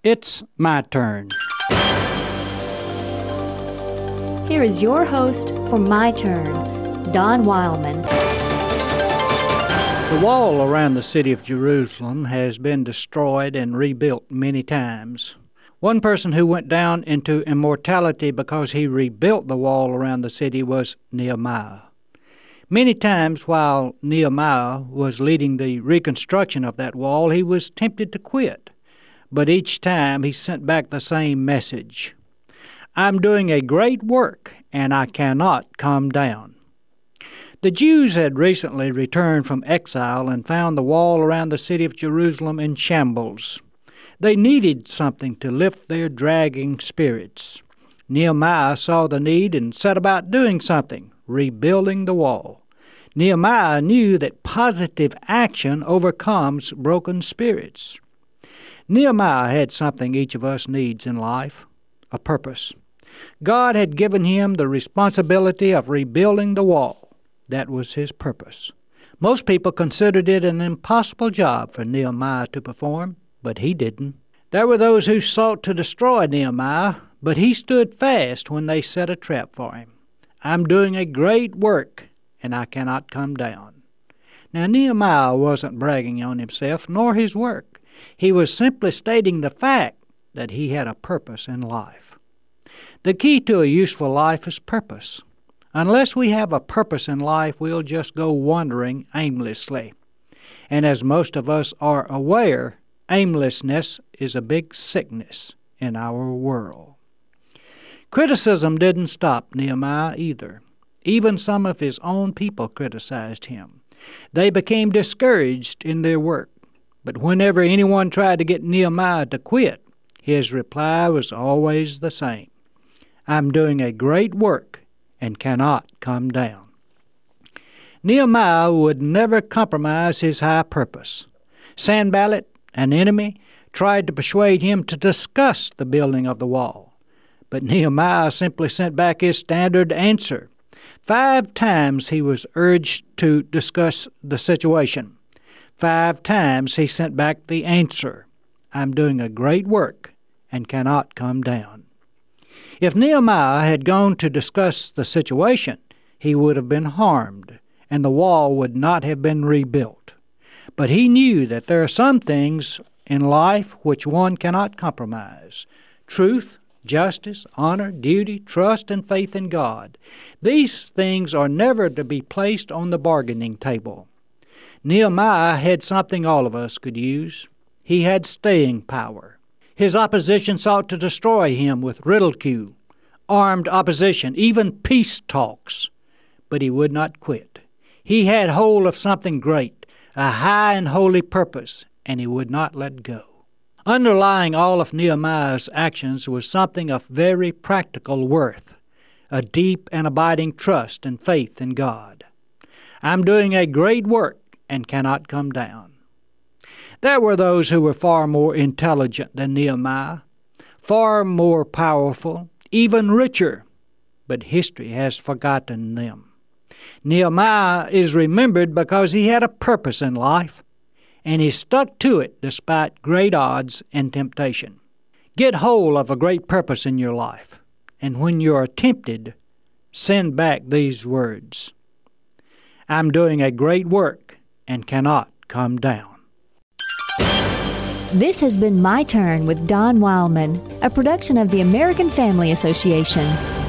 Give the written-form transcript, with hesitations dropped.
It's my turn. Here is your host for My Turn, Don Wildman. The wall around the city of Jerusalem has been destroyed and rebuilt many times. One person who went down into immortality because he rebuilt the wall around the city was Nehemiah. Many times while Nehemiah was leading the reconstruction of that wall, he was tempted to quit. But each time he sent back the same message. I'm doing a great work, and I cannot come down. The Jews had recently returned from exile and found the wall around the city of Jerusalem in shambles. They needed something to lift their dragging spirits. Nehemiah saw the need and set about doing something, rebuilding the wall. Nehemiah knew that positive action overcomes broken spirits. Nehemiah had something each of us needs in life, a purpose. God had given him the responsibility of rebuilding the wall. That was his purpose. Most people considered it an impossible job for Nehemiah to perform, but he didn't. There were those who sought to destroy Nehemiah, but he stood fast when they set a trap for him. I'm doing a great work, and I cannot come down. Now, Nehemiah wasn't bragging on himself nor his work. He was simply stating the fact that he had a purpose in life. The key to a useful life is purpose. Unless we have a purpose in life, we'll just go wandering aimlessly. And as most of us are aware, aimlessness is a big sickness in our world. Criticism didn't stop Nehemiah either. Even some of his own people criticized him. They became discouraged in their work. But whenever anyone tried to get Nehemiah to quit, his reply was always the same. I'm doing a great work and cannot come down. Nehemiah would never compromise his high purpose. Sanballat, an enemy, tried to persuade him to discuss the building of the wall. But Nehemiah simply sent back his standard answer. 5 times he was urged to discuss the situation. 5 times he sent back the answer, I'm doing a great work and cannot come down. If Nehemiah had gone to discuss the situation, he would have been harmed, and the wall would not have been rebuilt. But he knew that there are some things in life which one cannot compromise. Truth, justice, honor, duty, trust, and faith in God. These things are never to be placed on the bargaining table. Nehemiah had something all of us could use. He had staying power. His opposition sought to destroy him with ridicule, armed opposition, even peace talks. But he would not quit. He had hold of something great, a high and holy purpose, and he would not let go. Underlying all of Nehemiah's actions was something of very practical worth, a deep and abiding trust and faith in God. I'm doing a great work and cannot come down. There were those who were far more intelligent than Nehemiah, far more powerful, even richer, but history has forgotten them. Nehemiah is remembered because he had a purpose in life, and he stuck to it despite great odds and temptation. Get hold of a great purpose in your life, and when you are tempted, send back these words. I'm doing a great work and cannot come down. This has been My Turn with Don Wildman, a production of the American Family Association.